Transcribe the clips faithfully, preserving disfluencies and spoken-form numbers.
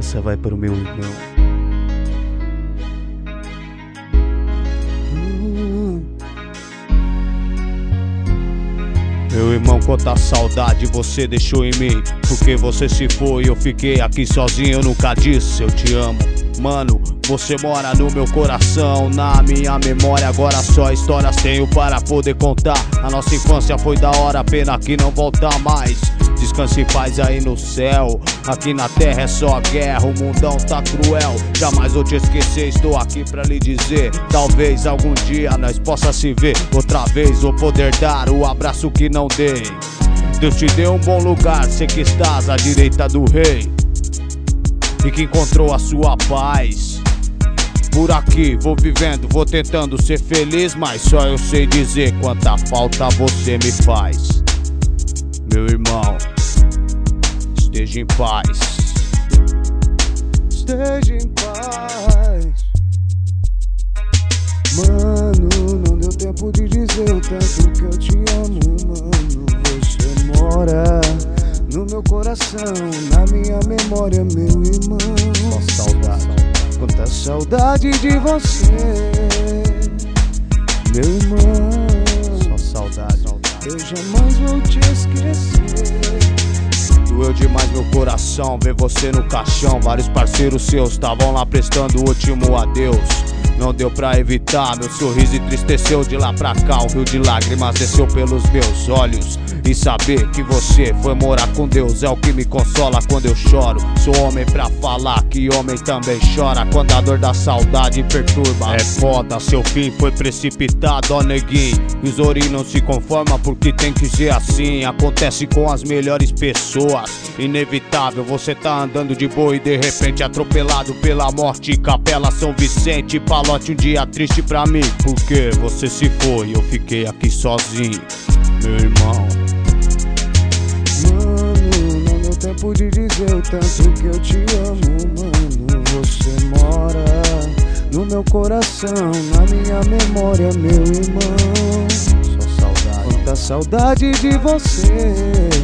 Essa vai para o meu irmão. Meu irmão, quanta saudade você deixou em mim. Porque você se foi e eu fiquei aqui sozinho. Eu nunca disse eu te amo. Mano, você mora no meu coração, na minha memória. Agora só histórias tenho para poder contar. A nossa infância foi da hora, pena que não volta mais. Descanse em paz aí no céu. Aqui na terra é só guerra, o mundão tá cruel. Jamais vou te esquecer, estou aqui pra lhe dizer. Talvez algum dia nós possa se ver outra vez, ou poder dar o abraço que não dei. Deus te deu um bom lugar, sei que estás à direita do rei e que encontrou a sua paz. Por aqui vou vivendo, vou tentando ser feliz, mas só eu sei dizer quanta falta você me faz. Meu irmão, esteja em paz. Esteja em paz. Mano, não deu tempo de dizer o tanto que eu te amo, mano. Você mora no meu coração, na minha memória, meu irmão. Só saudade, quanta saudade de você, meu irmão. Só saudade, eu jamais vou te esquecer. Doeu demais meu coração ver você no caixão. Vários parceiros seus estavam lá prestando o último adeus. Não deu pra evitar, meu sorriso entristeceu de lá pra cá. Um rio de lágrimas desceu pelos meus olhos. E saber que você foi morar com Deus é o que me consola quando eu choro. Sou homem pra falar que homem também chora quando a dor da saudade perturba. É foda, seu fim foi precipitado, ó neguinho. E os ori não se conforma porque tem que ser assim. Acontece com as melhores pessoas, inevitável. Você tá andando de boa e de repente atropelado pela morte. Capela São Vicente, Palote, um dia triste pra mim. Porque você se foi e eu fiquei aqui sozinho, meu irmão. Mano, não deu tempo de dizer o tanto que eu te amo, mano. Você mora no meu coração, na minha memória, meu irmão. Só saudade, quanta saudade de você,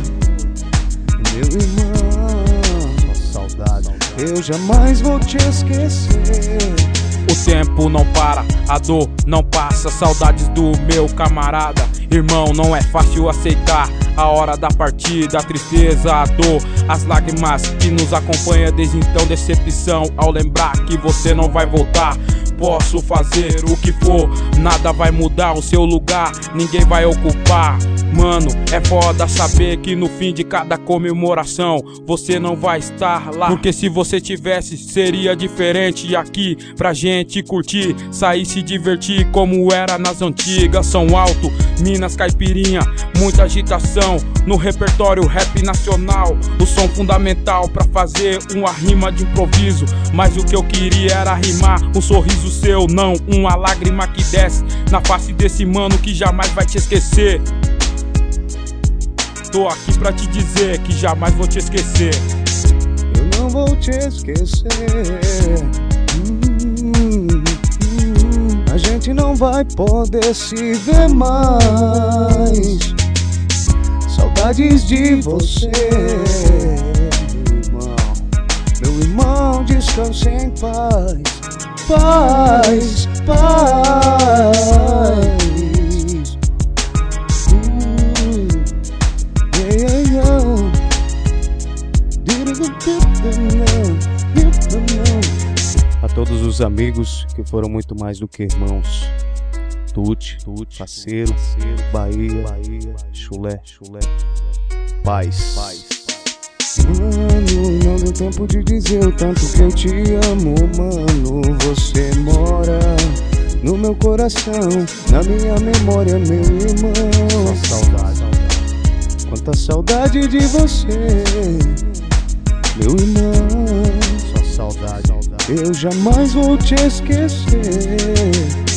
meu irmão. Só saudade, eu jamais vou te esquecer. O tempo não para, a dor não passa. Saudades do meu camarada. Irmão, não é fácil aceitar a hora da partida, a tristeza, a dor, as lágrimas que nos acompanham desde então. Decepção ao lembrar que você não vai voltar. Posso fazer o que for, nada vai mudar o seu lugar, ninguém vai ocupar. Mano, é foda saber que no fim de cada comemoração você não vai estar lá. Porque se você tivesse, seria diferente. E aqui pra gente curtir, sair se divertir como era nas antigas. São Alto, Minas, Caipirinha, muita agitação no repertório rap nacional. O som fundamental pra fazer uma rima de improviso. Mas o que eu queria era rimar um sorriso seu, não uma lágrima que desce na face desse mano que jamais vai te esquecer. Tô aqui pra te dizer que jamais vou te esquecer. Eu não vou te esquecer. hum, hum, A gente não vai poder se ver mais. Saudades de você, meu irmão. Meu irmão, descanse em paz. Paz, paz. hum, yeah, yeah, yeah. A todos os amigos que foram muito mais do que irmãos. Tuti, Tuti, parceiro, parceiro, Bahia, Bahia, chulé, chulé, paz, paz. Mano, não deu tempo de dizer o tanto que eu te amo, mano. Você mora no meu coração, na minha memória, meu irmão. Só saudade, quanta saudade de você, meu irmão. Só saudade, eu jamais vou te esquecer.